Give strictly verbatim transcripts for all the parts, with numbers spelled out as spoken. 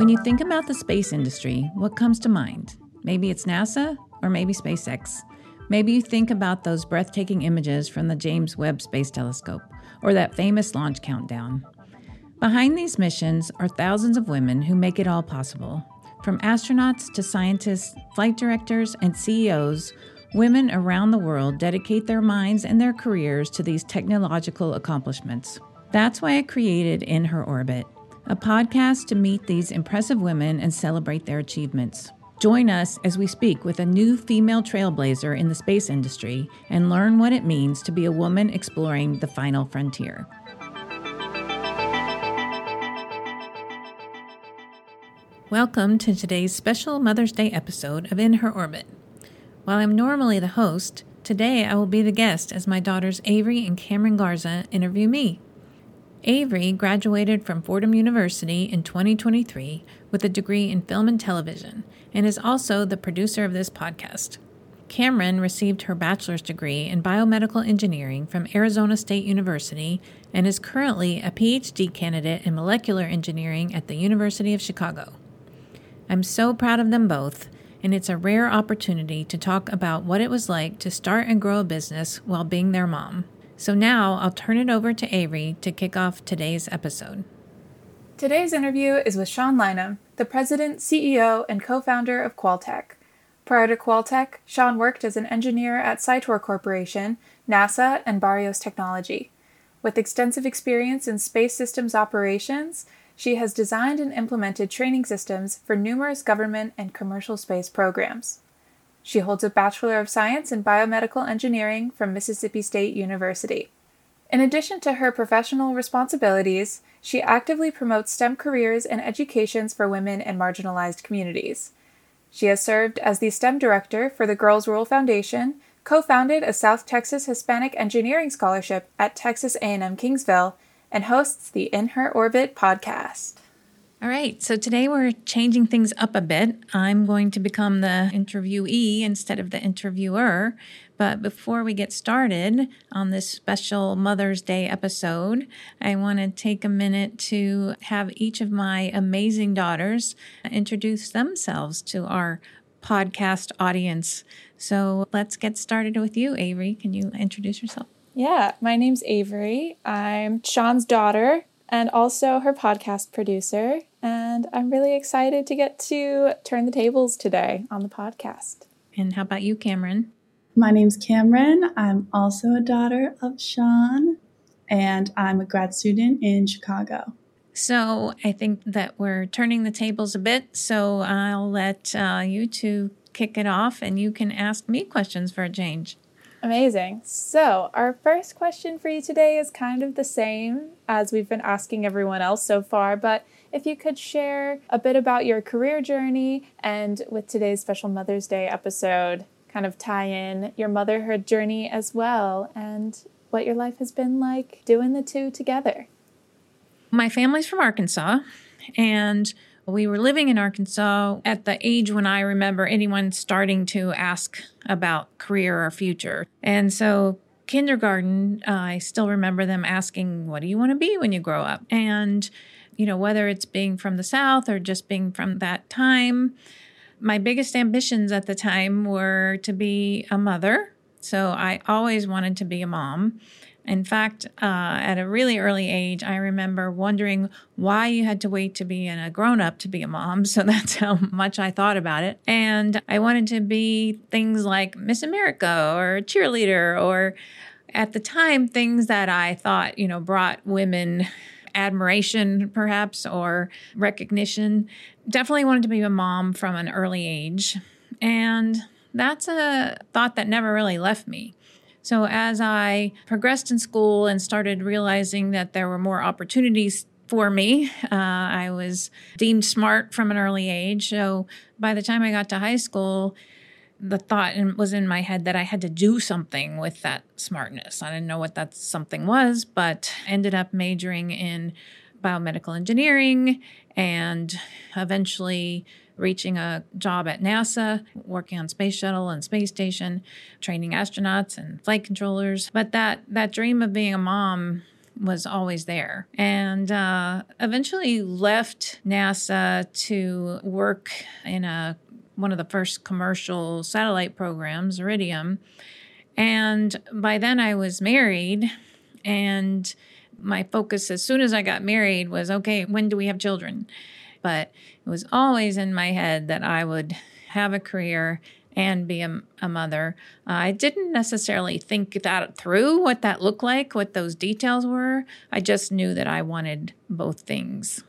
When you think about the space industry, what comes to mind? Maybe it's NASA or maybe SpaceX. Maybe you think about those breathtaking images from the James Webb Space Telescope or that famous launch countdown. Behind these missions are thousands of women who make it all possible. From astronauts to scientists, flight directors, and C E Os, women around the world dedicate their minds and their careers to these technological accomplishments. That's why I created In Her Orbit, a podcast to meet these impressive women and celebrate their achievements. Join us as we speak with a new female trailblazer in the space industry and learn what it means to be a woman exploring the final frontier. Welcome to today's special Mother's Day episode of In Her Orbit. While I'm normally the host, today I will be the guest as my daughters Avery and Cameron Garza interview me. Avery graduated from Fordham University in twenty twenty-three with a degree in film and television and is also the producer of this podcast. Cameron received her bachelor's degree in biomedical engineering from Arizona State University and is currently a P H D candidate in molecular engineering at the University of Chicago. I'm so proud of them both, and it's a rare opportunity to talk about what it was like to start and grow a business while being their mom. So now I'll turn it over to Avery to kick off today's episode. Today's interview is with Sean Lynham, the president, C E O, and co-founder of Qualtech. Prior to Qualtech, Sean worked as an engineer at Cytor Corporation, NASA, and Barrios Technology. With extensive experience in space systems operations, she has designed and implemented training systems for numerous government and commercial space programs. She holds a Bachelor of Science in Biomedical Engineering from Mississippi State University. In addition to her professional responsibilities, she actively promotes STEM careers and educations for women and marginalized communities. She has served as the STEM director for the Girls Rule Foundation, co-founded a South Texas Hispanic Engineering Scholarship at Texas A and M Kingsville, and hosts the In Her Orbit podcast. All right, so today we're changing things up a bit. I'm going to become the interviewee instead of the interviewer. But before we get started on this special Mother's Day episode, I want to take a minute to have each of my amazing daughters introduce themselves to our podcast audience. So let's get started with you, Avery. Can you introduce yourself? Yeah, my name's Avery. I'm Sean's daughter and also her podcast producer. And I'm really excited to get to turn the tables today on the podcast. And how about you, Cameron? My name's Cameron. I'm also a daughter of Sean, and I'm a grad student in Chicago. So I think that we're turning the tables a bit, so I'll let uh, you two kick it off, and you can ask me questions for a change. Amazing. So our first question for you today is kind of the same as we've been asking everyone else so far, but if you could share a bit about your career journey and with today's special Mother's Day episode, kind of tie in your motherhood journey as well and what your life has been like doing the two together. My family's from Arkansas, and we were living in Arkansas at the age when I remember anyone starting to ask about career or future. And so kindergarten, uh, I still remember them asking, what do you want to be when you grow up? And, you know, whether it's being from the South or just being from that time, my biggest ambitions at the time were to be a mother. So I always wanted to be a mom. In fact, uh, at a really early age, I remember wondering why you had to wait to be a grown-up to be a mom. So that's how much I thought about it. And I wanted to be things like Miss America or a cheerleader, or at the time, things that I thought, you know, brought women admiration, perhaps, or recognition. Definitely wanted to be a mom from an early age. And that's a thought that never really left me. So as I progressed in school and started realizing that there were more opportunities for me, uh, I was deemed smart from an early age. So by the time I got to high school, the thought was in my head that I had to do something with that smartness. I didn't know what that something was, but ended up majoring in biomedical engineering and eventually reaching a job at NASA, working on Space Shuttle and Space Station, training astronauts and flight controllers. But that, that dream of being a mom was always there. And uh, eventually left NASA to work in a one of the first commercial satellite programs, Iridium. And by then I was married, and my focus as soon as I got married was, okay, when do we have children? But it was always in my head that I would have a career and be a, a mother. Uh, I didn't necessarily think that through, what that looked like, what those details were. I just knew that I wanted both things.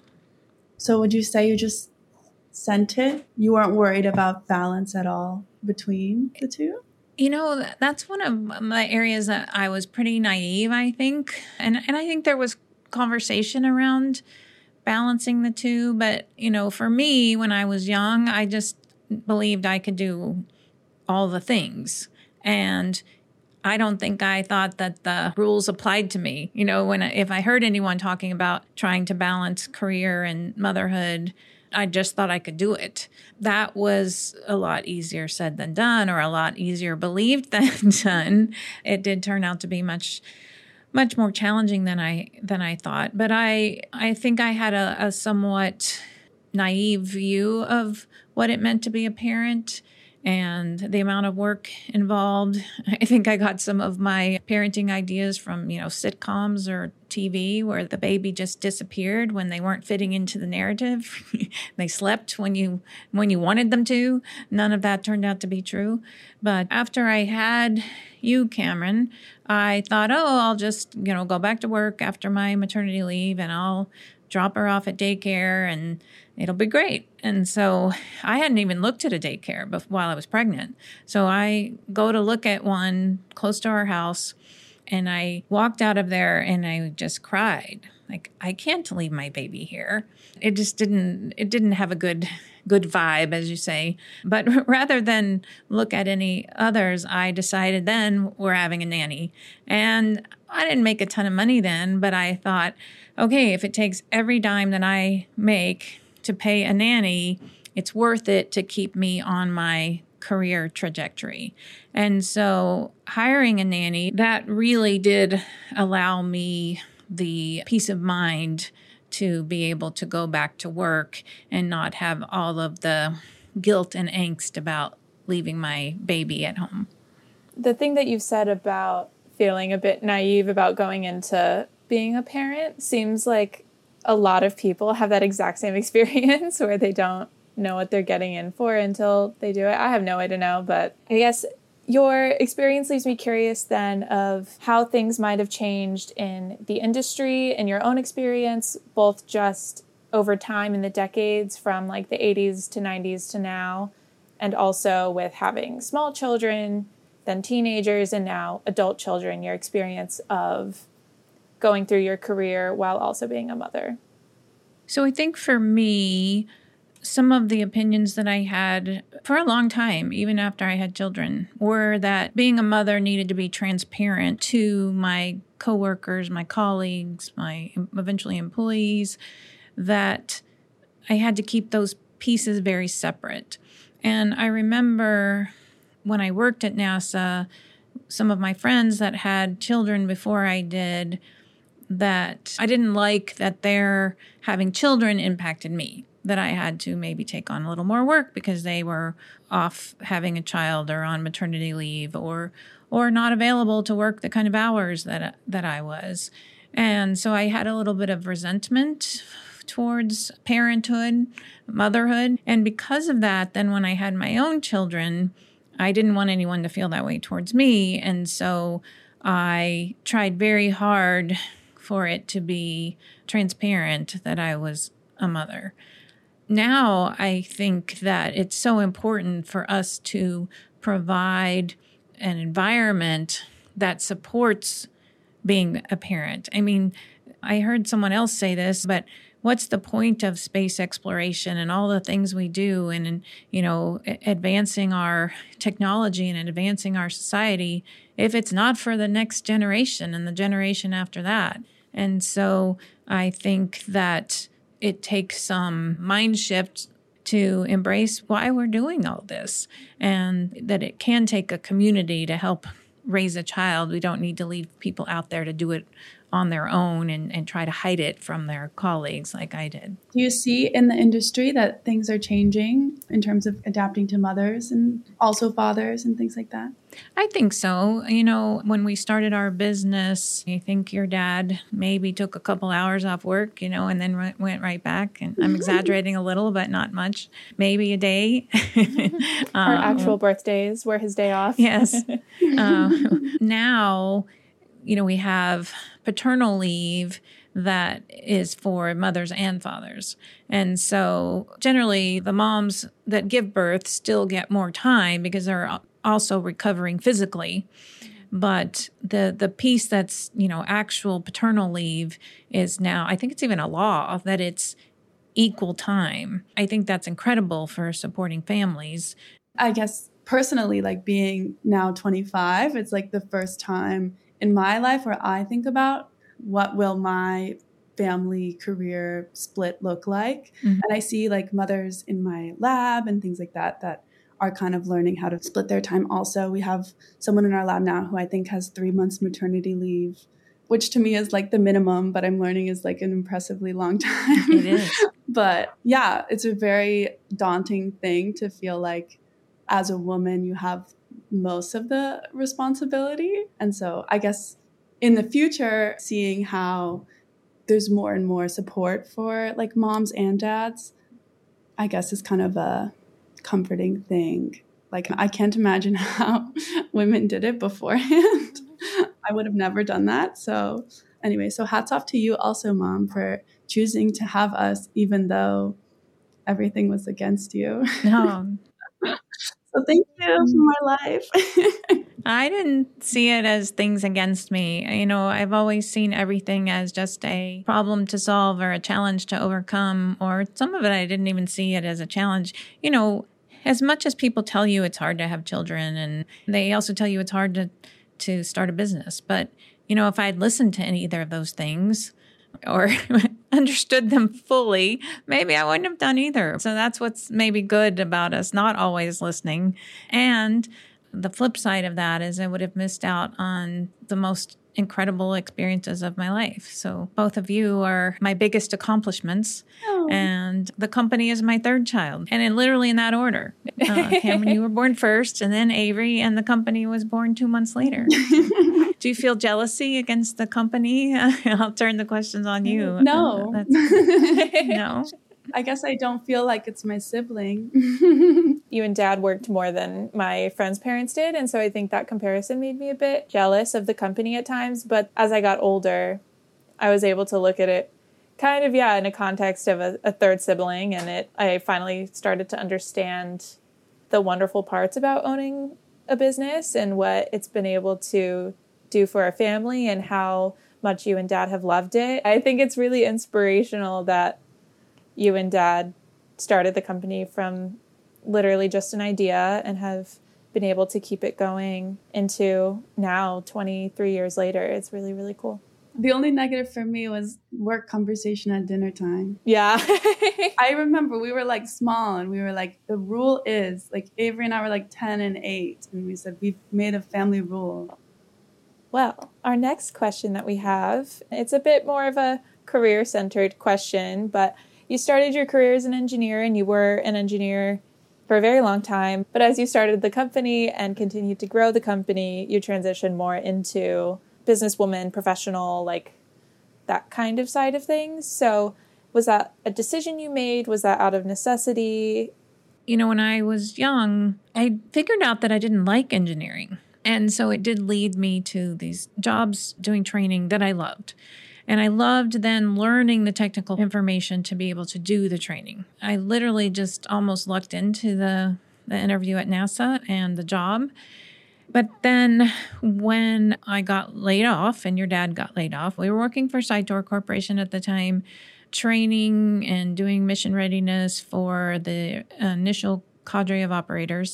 So would you say you just sent it? You weren't worried about balance at all between the two? You know, that's one of my areas that I was pretty naive, I think. And and I think there was conversation around balancing the two. But, you know, for me, when I was young, I just believed I could do all the things. And I don't think I thought that the rules applied to me. You know, when I, if I heard anyone talking about trying to balance career and motherhood, I just thought I could do it. That was a lot easier said than done, or a lot easier believed than done. It did turn out to be much, much more challenging than I than I thought. But I I think I had a, a somewhat naive view of what it meant to be a parent and the amount of work involved. I think I got some of my parenting ideas from, you know, sitcoms or T V where the baby just disappeared when they weren't fitting into the narrative. They slept when you when you wanted them to. None of that turned out to be true. But after I had you, Cameron, I thought, oh, I'll just, you know, go back to work after my maternity leave and I'll drop her off at daycare and it'll be great. And so I hadn't even looked at a daycare before, while I was pregnant. So I go to look at one close to our house, and I walked out of there and I just cried. Like, I can't leave my baby here. It just didn't, it didn't have a good, good vibe, as you say. But rather than look at any others, I decided then we're having a nanny. And I didn't make a ton of money then, but I thought, okay, if it takes every dime that I make to pay a nanny, it's worth it to keep me on my career trajectory. And so hiring a nanny, that really did allow me the peace of mind to be able to go back to work and not have all of the guilt and angst about leaving my baby at home. The thing that you've said about feeling a bit naive about going into being a parent seems like a lot of people have that exact same experience where they don't know what they're getting in for until they do it. I have no way to know, but I guess your experience leaves me curious then of how things might have changed in the industry, in your own experience, both just over time in the decades from like the eighties to nineties to now, and also with having small children, then teenagers, and now adult children, your experience of going through your career while also being a mother. So I think for me, some of the opinions that I had for a long time, even after I had children, were that being a mother needed to be transparent to my coworkers, my colleagues, my eventually employees, that I had to keep those pieces very separate. And I remember when I worked at NASA, some of my friends that had children before I did, that I didn't like that their having children impacted me, that I had to maybe take on a little more work because they were off having a child or on maternity leave or or not available to work the kind of hours that that I was. And so I had a little bit of resentment towards parenthood, motherhood. And because of that, then when I had my own children, I didn't want anyone to feel that way towards me. And so I tried very hard for it to be transparent that I was a mother. Now I think that it's so important for us to provide an environment that supports being a parent. I mean, I heard someone else say this, but what's the point of space exploration and all the things we do and, and you know, advancing our technology and advancing our society if it's not for the next generation and the generation after that? And so I think that it takes some mind shift to embrace why we're doing all this, and that it can take a community to help raise a child. We don't need to leave people out there to do it on their own and, and try to hide it from their colleagues like I did. Do you see in the industry that things are changing in terms of adapting to mothers and also fathers and things like that? I think so. You know, when we started our business, I think your dad maybe took a couple hours off work, you know, and then re- went right back. And I'm exaggerating a little, but not much. Maybe a day. Our um, actual birthdays were his day off. Yes. uh, now, you know, we have paternal leave that is for mothers and fathers. And so generally the moms that give birth still get more time because they're also recovering physically. But the the piece that's, you know, actual paternal leave is now, I think it's even a law that it's equal time. I think that's incredible for supporting families. I guess personally, like being now twenty-five, it's like the first time in my life where I think about what will my family career split look like. Mm-hmm. And I see like mothers in my lab and things like that that are kind of learning how to split their time also. We have someone in our lab now who I think has three months maternity leave, which to me is like the minimum, but I'm learning is like an impressively long time. It is. But yeah, it's a very daunting thing to feel like as a woman, you have most of the responsibility. And so I guess in the future, seeing how there's more and more support for like moms and dads, I guess is kind of a comforting thing. Like I can't imagine how women did it beforehand. I would have never done that. So anyway, so hats off to you also, Mom, for choosing to have us, even though everything was against you. No. So thank you for my life. I didn't see it as things against me. You know, I've always seen everything as just a problem to solve or a challenge to overcome, or some of it I didn't even see it as a challenge. You know, as much as people tell you it's hard to have children, and they also tell you it's hard to, to start a business. But, you know, if I'd listened to either of those things or understood them fully, maybe I wouldn't have done either. So that's what's maybe good about us not always listening. And the flip side of that is I would have missed out on the most incredible experiences of my life. So both of you are my biggest accomplishments. Oh. And the company is my third child. And in literally in that order. Uh, Cameron, you were born first, and then Avery, and the company was born two months later. Do you feel jealousy against the company? I'll turn the questions on you. No. Uh, that's, no. I guess I don't feel like it's my sibling. You and Dad worked more than my friends' parents did, and so I think that comparison made me a bit jealous of the company at times. But as I got older, I was able to look at it kind of, yeah, in a context of a, a third sibling, and it. I finally started to understand the wonderful parts about owning a business and what it's been able to do for our family and how much you and Dad have loved it. I think it's really inspirational that you and Dad started the company from literally just an idea and have been able to keep it going into now twenty-three years later. It's really, really cool. The only negative for me was work conversation at dinner time. Yeah. I remember we were like small and we were like, the rule is like Avery and I were like ten and eight. And we said, we've made a family rule. Well, our next question that we have, it's a bit more of a career-centered question, but you started your career as an engineer and you were an engineer for a very long time. But as you started the company and continued to grow the company, you transitioned more into businesswoman, professional, like that kind of side of things. So was that a decision you made? Was that out of necessity? You know, when I was young, I figured out that I didn't like engineering. And so it did lead me to these jobs doing training that I loved. And I loved then learning the technical information to be able to do the training. I literally just almost lucked into the, the interview at NASA and the job. But then when I got laid off and your dad got laid off, we were working for Cytor Corporation at the time, training and doing mission readiness for the initial cadre of operators.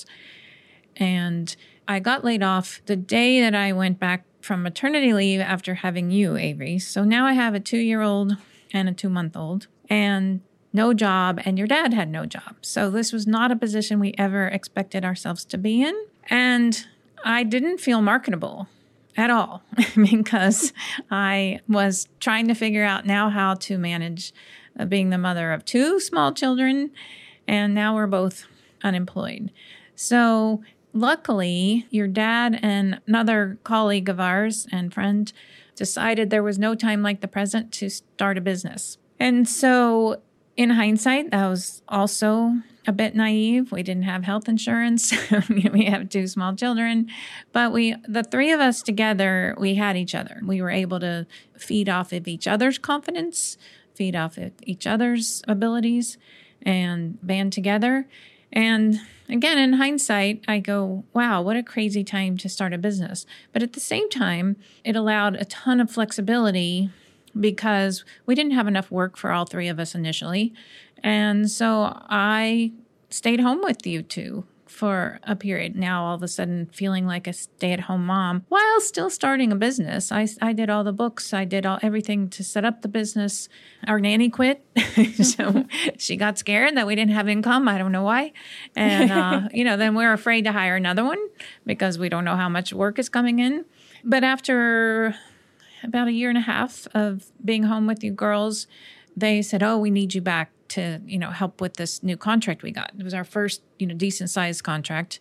And I got laid off the day that I went back from maternity leave after having you, Avery. So now I have a two-year-old and a two-month-old and no job, and your dad had no job. So this was not a position we ever expected ourselves to be in. And I didn't feel marketable at all because I was trying to figure out now how to manage uh, being the mother of two small children, and now we're both unemployed. So luckily, your dad and another colleague of ours and friend decided there was no time like the present to start a business. And so in hindsight, that was also a bit naive. We didn't have health insurance. We have two small children, but we, the three of us together, we had each other. We were able to feed off of each other's confidence, feed off of each other's abilities, and band together. And again, in hindsight, I go, wow, what a crazy time to start a business. But at the same time, it allowed a ton of flexibility because we didn't have enough work for all three of us initially. And so I stayed home with you two for a period. Now, all of a sudden, feeling like a stay-at-home mom while still starting a business. I, I did all the books. I did all everything to set up the business. Our nanny quit. So she got scared that we didn't have income. I don't know why. And, uh, you know, then we're afraid to hire another one because we don't know how much work is coming in. But after about a year and a half of being home with you girls, they said, oh, we need you back to, you know, help with this new contract we got. It was our first, you know, decent sized contract.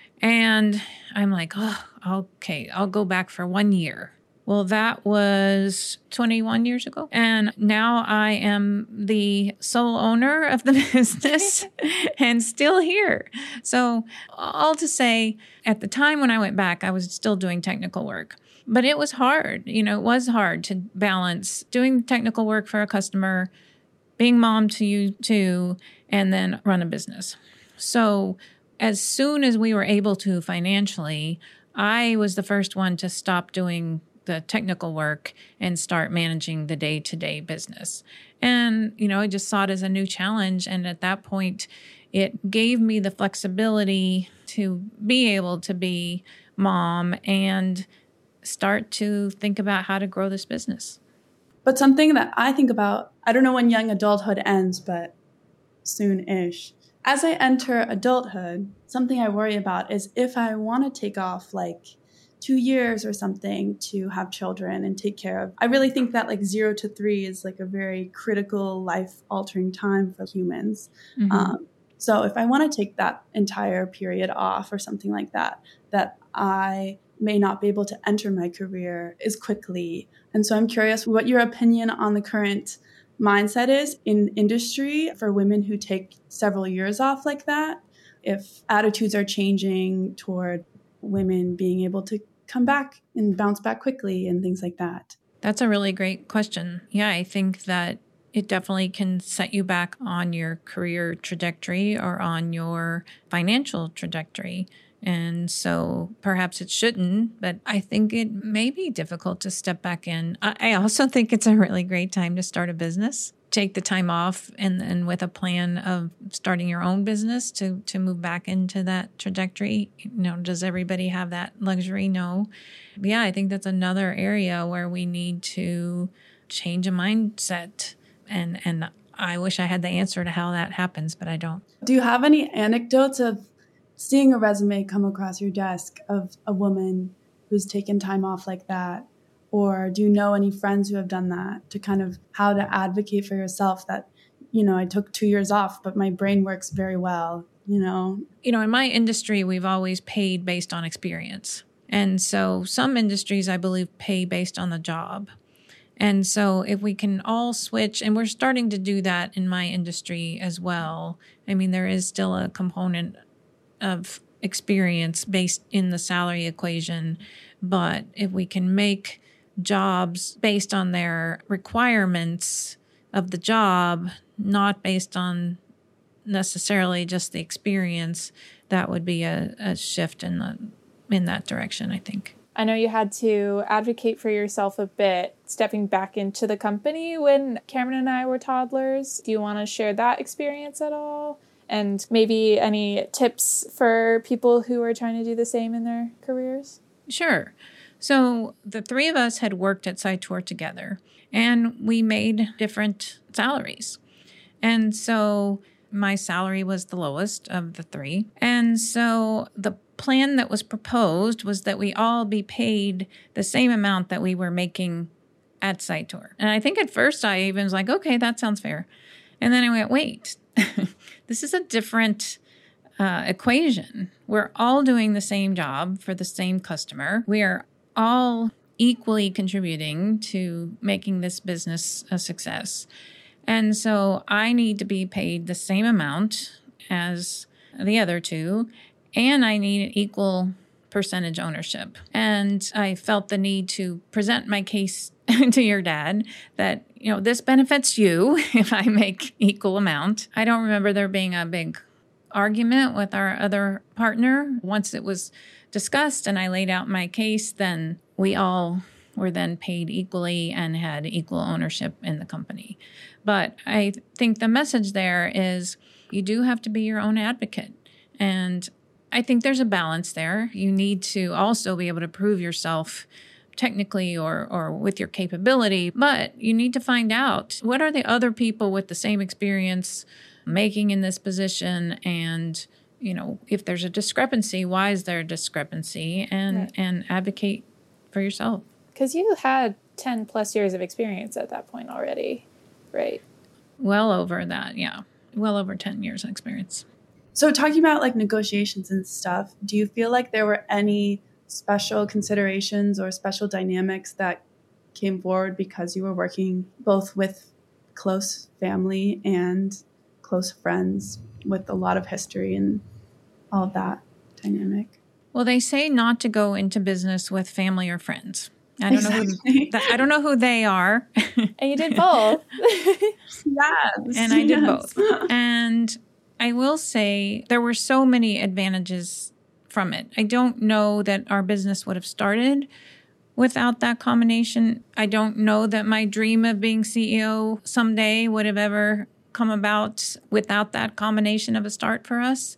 And I'm like, oh, okay, I'll go back for one year. Well, that was twenty-one years ago. And now I am the sole owner of the business and still here. So all to say, at the time when I went back, I was still doing technical work. But it was hard. You know, it was hard to balance doing technical work for a customer, being mom to you too, and then run a business. So as soon as we were able to financially, I was the first one to stop doing the technical work and start managing the day-to-day business. And, you know, I just saw it as a new challenge. And at that point, it gave me the flexibility to be able to be mom and start to think about how to grow this business. But something that I think about, I don't know when young adulthood ends, but soon-ish. As I enter adulthood, something I worry about is if I want to take off like two years or something to have children and take care of. I really think that like zero to three is like a very critical, life-altering time for humans. Mm-hmm. Um, so if I want to take that entire period off or something like that, that I may not be able to enter my career as quickly. And so I'm curious what your opinion on the current mindset is in industry for women who take several years off like that, if attitudes are changing toward women being able to come back and bounce back quickly and things like that. That's a really great question. Yeah, I think that it definitely can set you back on your career trajectory or on your financial trajectory. And so perhaps it shouldn't, but I think it may be difficult to step back in. I also think it's a really great time to start a business. Take the time off and then with a plan of starting your own business to, to move back into that trajectory. You know, does everybody have that luxury? No. Yeah, I think that's another area where we need to change a mindset. And, and I wish I had the answer to how that happens, but I don't. Do you have any anecdotes of seeing a resume come across your desk of a woman who's taken time off like that? Or do you know any friends who have done that to kind of how to advocate for yourself that, you know, I took two years off, but my brain works very well, you know? You know, in my industry, we've always paid based on experience. And so some industries, I believe, pay based on the job. And so if we can all switch, and we're starting to do that in my industry as well. I mean, there is still a component of experience based in the salary equation. But if we can make jobs based on their requirements of the job, not based on necessarily just the experience, that would be a, a shift in the in that direction, I think. I know you had to advocate for yourself a bit, stepping back into the company when Cameron and I were toddlers. Do you want to share that experience at all? And maybe any tips for people who are trying to do the same in their careers? Sure. So the three of us had worked at Cytor together, and we made different salaries. And so my salary was the lowest of the three. And so the plan that was proposed was that we all be paid the same amount that we were making at Cytor. And I think at first I even was like, okay, that sounds fair. And then I went, wait, this is a different uh, equation. We're all doing the same job for the same customer. We are all equally contributing to making this business a success. And so I need to be paid the same amount as the other two, and I need an equal percentage ownership. And I felt the need to present my case to your dad that, you know, this benefits you if I make equal amount. I don't remember there being a big argument with our other partner. Once it was discussed and I laid out my case, then we all were then paid equally and had equal ownership in the company. But I think the message there is you do have to be your own advocate. And I think there's a balance there. You need to also be able to prove yourself technically or, or with your capability, but you need to find out what are the other people with the same experience making in this position, and you know, if there's a discrepancy, why is there a discrepancy, and right. and advocate for yourself. Because you had ten plus years of experience at that point already, right? Well over that, yeah. Well over ten years of experience. So talking about like negotiations and stuff, do you feel like there were any special considerations or special dynamics that came forward because you were working both with close family and close friends with a lot of history and all of that dynamic? Well, they say not to go into business with family or friends. I don't exactly. know who I don't know who they are. And you did both. Yes. And I did yes. both. And I will say there were so many advantages from it. I don't know that our business would have started without that combination. I don't know that my dream of being C E O someday would have ever come about without that combination of a start for us.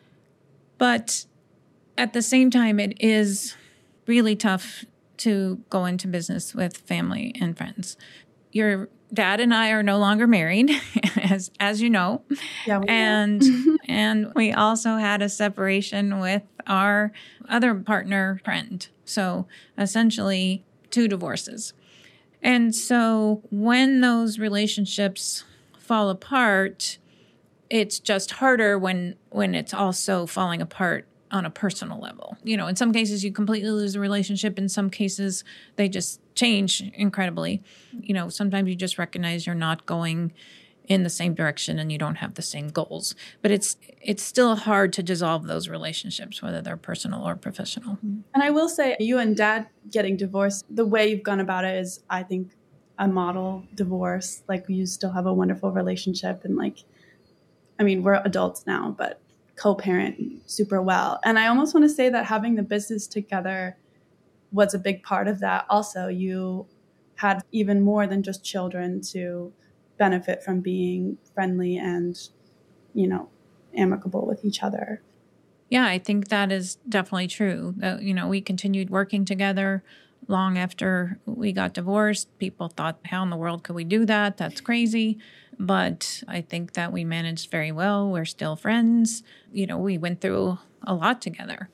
But at the same time, it is really tough to go into business with family and friends. Your dad and I are no longer married, as as you know. Yeah, we and and we also had a separation with our other partner friend. So essentially two divorces. And so when those relationships fall apart, it's just harder when when it's also falling apart on a personal level. You know, in some cases you completely lose the relationship. In some cases they just change incredibly. You know, sometimes you just recognize you're not going in the same direction and you don't have the same goals. But it's it's still hard to dissolve those relationships, whether they're personal or professional. And I will say, you and Dad getting divorced, the way you've gone about it is, I think, a model divorce. Like, you still have a wonderful relationship, and like, I mean, we're adults now, but co-parent super well. And I almost want to say that having the business together was a big part of that. Also, you had even more than just children to benefit from being friendly and, you know, amicable with each other. Yeah, I think that is definitely true. Uh, you know, we continued working together long after we got divorced. People thought, how in the world could we do that? That's crazy. But I think that we managed very well. We're still friends. You know, we went through a lot together.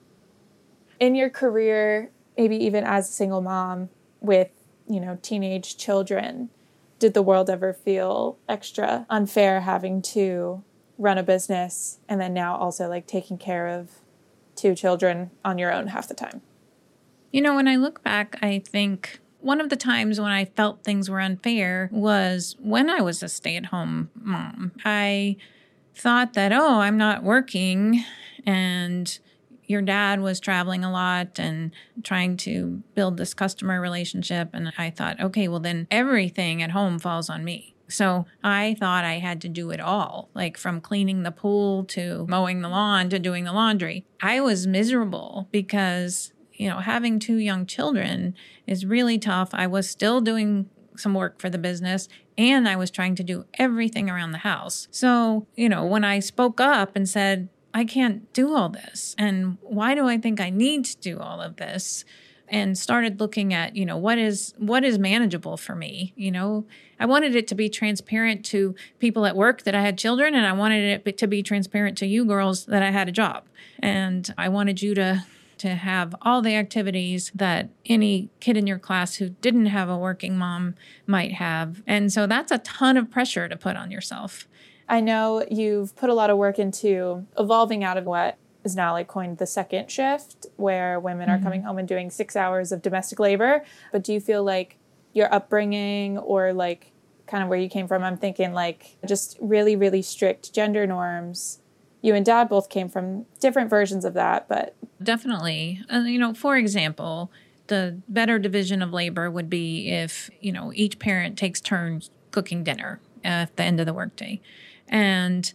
In your career, maybe even as a single mom with, you know, teenage children, did the world ever feel extra unfair having to run a business and then now also like taking care of two children on your own half the time? You know, when I look back, I think one of the times when I felt things were unfair was when I was a stay-at-home mom. I thought that, oh, I'm not working, and your dad was traveling a lot and trying to build this customer relationship. And I thought, okay, well then everything at home falls on me. So I thought I had to do it all, like from cleaning the pool to mowing the lawn to doing the laundry. I was miserable because, you know, having two young children is really tough. I was still doing some work for the business, and I was trying to do everything around the house. So, you know, when I spoke up and said, I can't do all this, and why do I think I need to do all of this? and started looking at, you know, what is what is manageable for me. You know, I wanted it to be transparent to people at work that I had children, and I wanted it to be transparent to you girls that I had a job. And I wanted you to to have all the activities that any kid in your class who didn't have a working mom might have. And so that's a ton of pressure to put on yourself. I know you've put a lot of work into evolving out of what is now like coined the second shift, where women are mm-hmm. coming home and doing six hours of domestic labor. But do you feel like your upbringing or like kind of where you came from, I'm thinking like just really, really strict gender norms. You and Dad both came from different versions of that, but... Definitely. Uh, you know, for example, the better division of labor would be if, you know, each parent takes turns cooking dinner at the end of the workday. And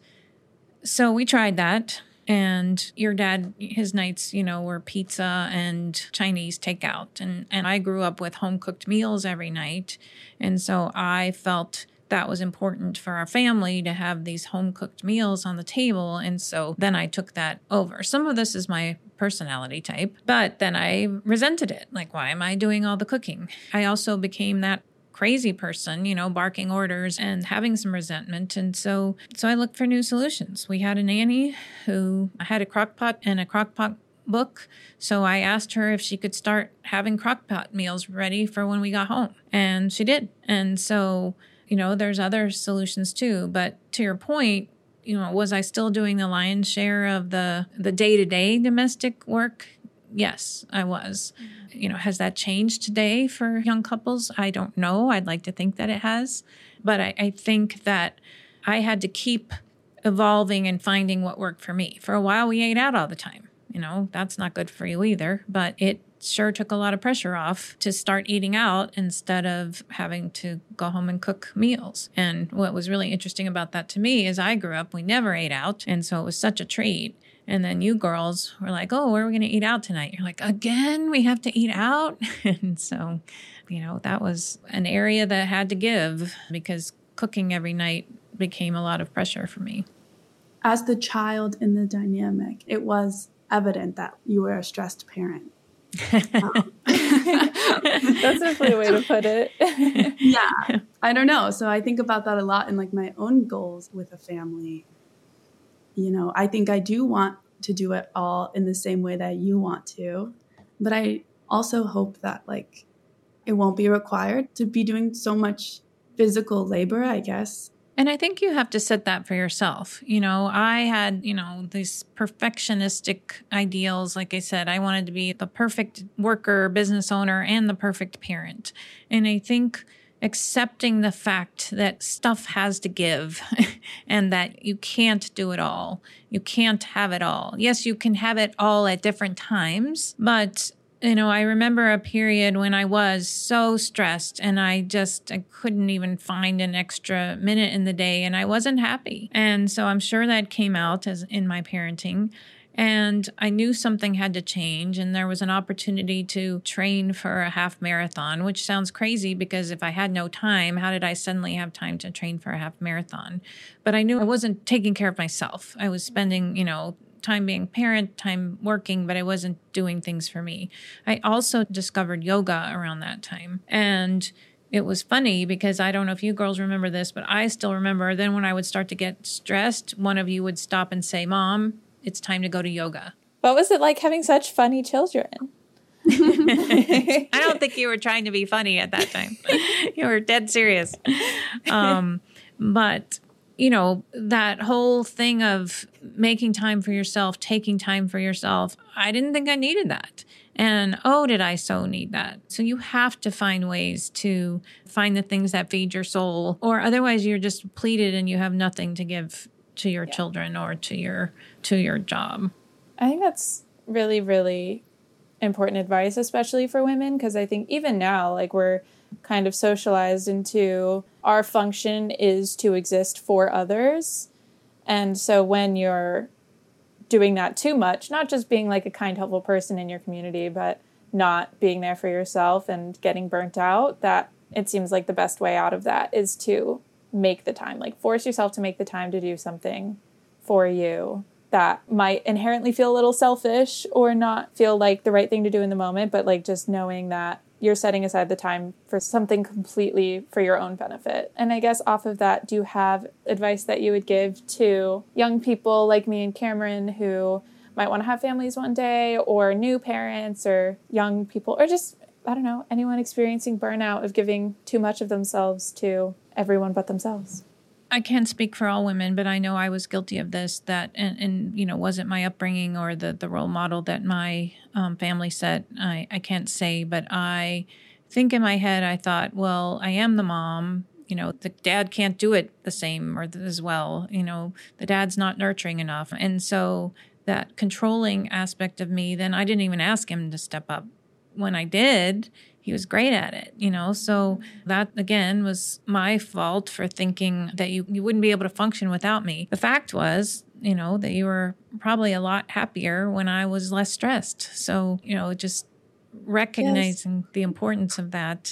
so we tried that. And your dad, his nights, you know, were pizza and Chinese takeout. And, and I grew up with home-cooked meals every night. And so I felt that was important for our family to have these home-cooked meals on the table. And so then I took that over. Some of this is my personality type, but then I resented it. Like, why am I doing all the cooking? I also became that crazy person, you know, barking orders and having some resentment. And so so I looked for new solutions. We had a nanny who had a crock pot and a crock pot book. So I asked her if she could start having crock pot meals ready for when we got home. And she did. And so, you know, there's other solutions too. But to your point, you know, was I still doing the lion's share of the, the day-to-day domestic work? Yes, I was. You know, has that changed today for young couples? I don't know. I'd like to think that it has. But I, I think that I had to keep evolving and finding what worked for me. For a while, we ate out all the time. You know, that's not good for you either. But it sure took a lot of pressure off to start eating out instead of having to go home and cook meals. And what was really interesting about that to me is I grew up, we never ate out. And so it was such a treat. And then you girls were like, oh, where are we going to eat out tonight? You're like, again, we have to eat out? And so, you know, that was an area that had to give because cooking every night became a lot of pressure for me. As the child in the dynamic, it was evident that you were a stressed parent. um. That's definitely a way to put it. Yeah, I don't know. So I think about that a lot in like my own goals with a family. You know, I think I do want to do it all in the same way that you want to, but I also hope that like it won't be required to be doing so much physical labor, I guess. And I think you have to set that for yourself. You know, I had, you know, these perfectionistic ideals. Like I said, I wanted to be the perfect worker, business owner, and the perfect parent. And I think accepting the fact that stuff has to give and that you can't do it all. You can't have it all. Yes, you can have it all at different times, but you know, I remember a period when I was so stressed and I just I couldn't even find an extra minute in the day and I wasn't happy. And so I'm sure that came out as in my parenting. And I knew something had to change, and there was an opportunity to train for a half marathon, which sounds crazy because if I had no time, how did I suddenly have time to train for a half marathon? But I knew I wasn't taking care of myself. I was spending, you know, time being parent, time working, but I wasn't doing things for me. I also discovered yoga around that time. And it was funny because I don't know if you girls remember this, but I still remember then when I would start to get stressed, one of you would stop and say, Mom, it's time to go to yoga. What was it like having such funny children? I don't think you were trying to be funny at that time. You were dead serious. Um, but, you know, that whole thing of making time for yourself, taking time for yourself, I didn't think I needed that. And, oh, did I so need that? So you have to find ways to find the things that feed your soul, or otherwise you're just depleted and you have nothing to give to your yeah. children or to your to your job. I think that's really, really important advice, especially for women, because I think even now, like we're kind of socialized into our function is to exist for others. And so when you're doing that too much, not just being like a kind, helpful person in your community, but not being there for yourself and getting burnt out, that it seems like the best way out of that is to make the time, like force yourself to make the time to do something for you that might inherently feel a little selfish or not feel like the right thing to do in the moment, but like just knowing that you're setting aside the time for something completely for your own benefit. And I guess off of that, do you have advice that you would give to young people like me and Cameron who might want to have families one day, or new parents or young people, or just, I don't know, anyone experiencing burnout of giving too much of themselves to everyone but themselves? I can't speak for all women, but I know I was guilty of this, that, and, and you know, wasn't my upbringing or the, the role model that my um, family set. I, I can't say, but I think in my head, I thought, well, I am the mom. You know, the dad can't do it the same or as well. You know, the dad's not nurturing enough. And so that controlling aspect of me, then I didn't even ask him to step up. When I did, he was great at it, you know? So that, again, was my fault for thinking that you, you wouldn't be able to function without me. The fact was, you know, that you were probably a lot happier when I was less stressed. So, you know, just recognizing yes. the importance of that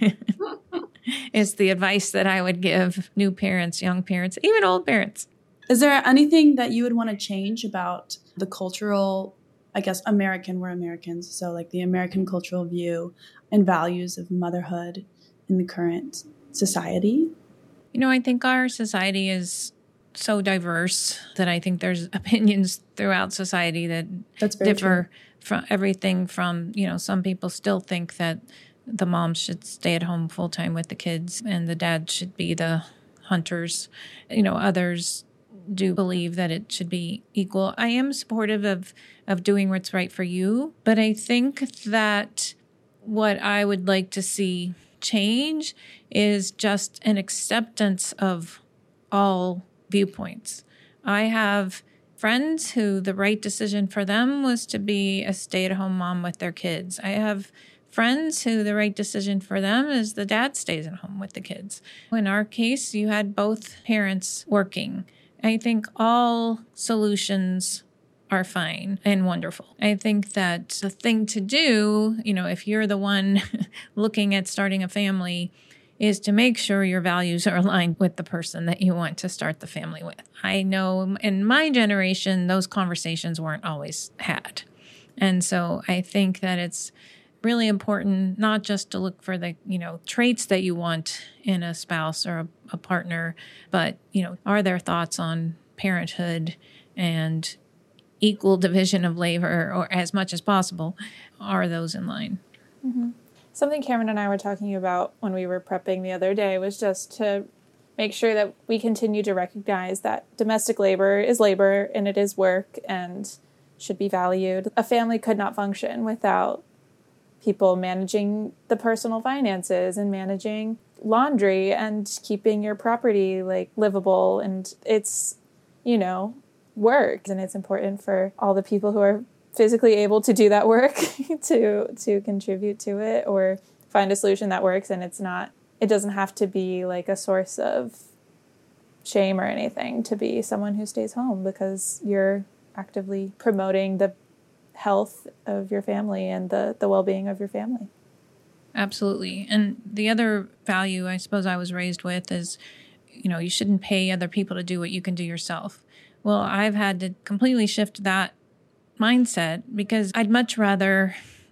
is the advice that I would give new parents, young parents, even old parents. Is there anything that you would want to change about the cultural, I guess, American, we're Americans, so like the American cultural view and values of motherhood in the current society? You know, I think our society is so diverse that I think there's opinions throughout society that That's very differ true. From everything from, you know, some people still think that the mom should stay at home full time with the kids and the dad should be the hunters. You know, others do believe that it should be equal. I am supportive of, of doing what's right for you, but I think that what I would like to see change is just an acceptance of all viewpoints. I have friends who the right decision for them was to be a stay-at-home mom with their kids. I have friends who the right decision for them is the dad stays at home with the kids. In our case, you had both parents working. I think all solutions are fine and wonderful. I think that the thing to do, you know, if you're the one looking at starting a family, is to make sure your values are aligned with the person that you want to start the family with. I know in my generation, those conversations weren't always had. And so I think that it's really important not just to look for the, you know, traits that you want in a spouse or a, a partner, but, you know, are there thoughts on parenthood and equal division of labor, or as much as possible, are those in line? Mm-hmm. Something Cameron and I were talking about when we were prepping the other day was just to make sure that we continue to recognize that domestic labor is labor and it is work and should be valued. A family could not function without people managing the personal finances and managing laundry and keeping your property like livable. And it's, you know, work. And it's important for all the people who are physically able to do that work to to contribute to it or find a solution that works. And it's not, it doesn't have to be like a source of shame or anything to be someone who stays home, because you're actively promoting the health of your family and the, the well-being of your family. Absolutely. And the other value I suppose I was raised with is, you know, you shouldn't pay other people to do what you can do yourself. Well, I've had to completely shift that mindset because I'd much rather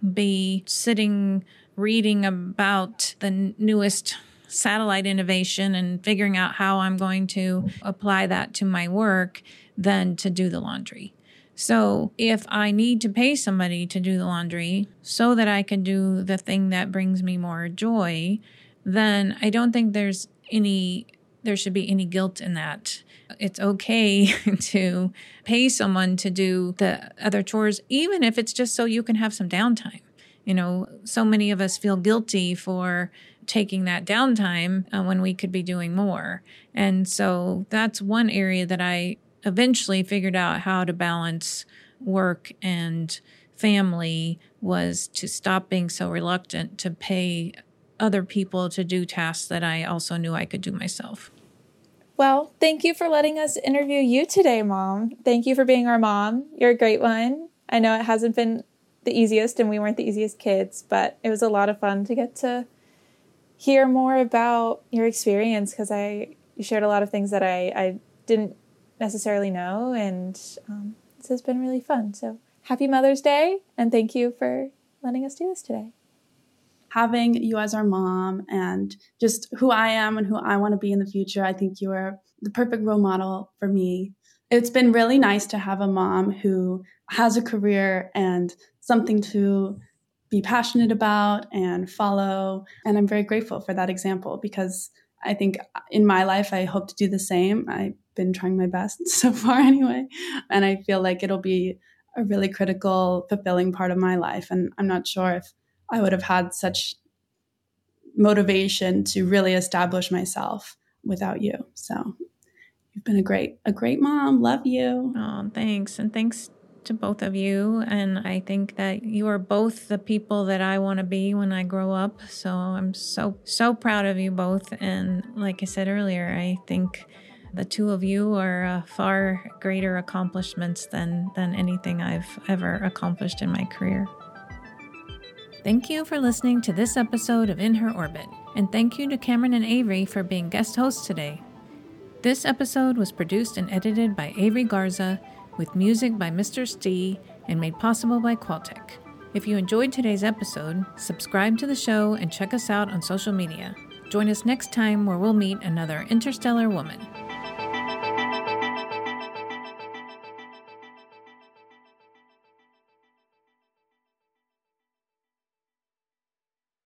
be sitting reading about the newest satellite innovation and figuring out how I'm going to apply that to my work than to do the laundry. So if I need to pay somebody to do the laundry so that I can do the thing that brings me more joy, then I don't think there's any, there should be any guilt in that. It's okay to pay someone to do the other chores, even if it's just so you can have some downtime. You know, so many of us feel guilty for taking that downtime uh, when we could be doing more. And so that's one area that I eventually figured out how to balance work and family, was to stop being so reluctant to pay other people to do tasks that I also knew I could do myself. Well, thank you for letting us interview you today, Mom. Thank you for being our mom. You're a great one. I know it hasn't been the easiest and we weren't the easiest kids, but it was a lot of fun to get to hear more about your experience, because I you shared a lot of things that I, I didn't necessarily know. And um, this has been really fun. So happy Mother's Day, and thank you for letting us do this today. Having you as our mom and just who I am and who I want to be in the future, I think you are the perfect role model for me. It's been really nice to have a mom who has a career and something to be passionate about and follow. And I'm very grateful for that example, because I think in my life, I hope to do the same. I've been trying my best so far anyway. And I feel like it'll be a really critical, fulfilling part of my life. And I'm not sure if I would have had such motivation to really establish myself without you. So you've been a great, a great mom. Love you. Oh, thanks. And thanks to both of you. And I think that you are both the people that I want to be when I grow up. So I'm so, so proud of you both. And like I said earlier, I think the two of you are uh, far greater accomplishments than, than anything I've ever accomplished in my career. Thank you for listening to this episode of In Her Orbit. And thank you to Cameron and Avery for being guest hosts today. This episode was produced and edited by Avery Garza, with music by Mister Stee, and made possible by Qualtech. If you enjoyed today's episode, subscribe to the show and check us out on social media. Join us next time where we'll meet another interstellar woman.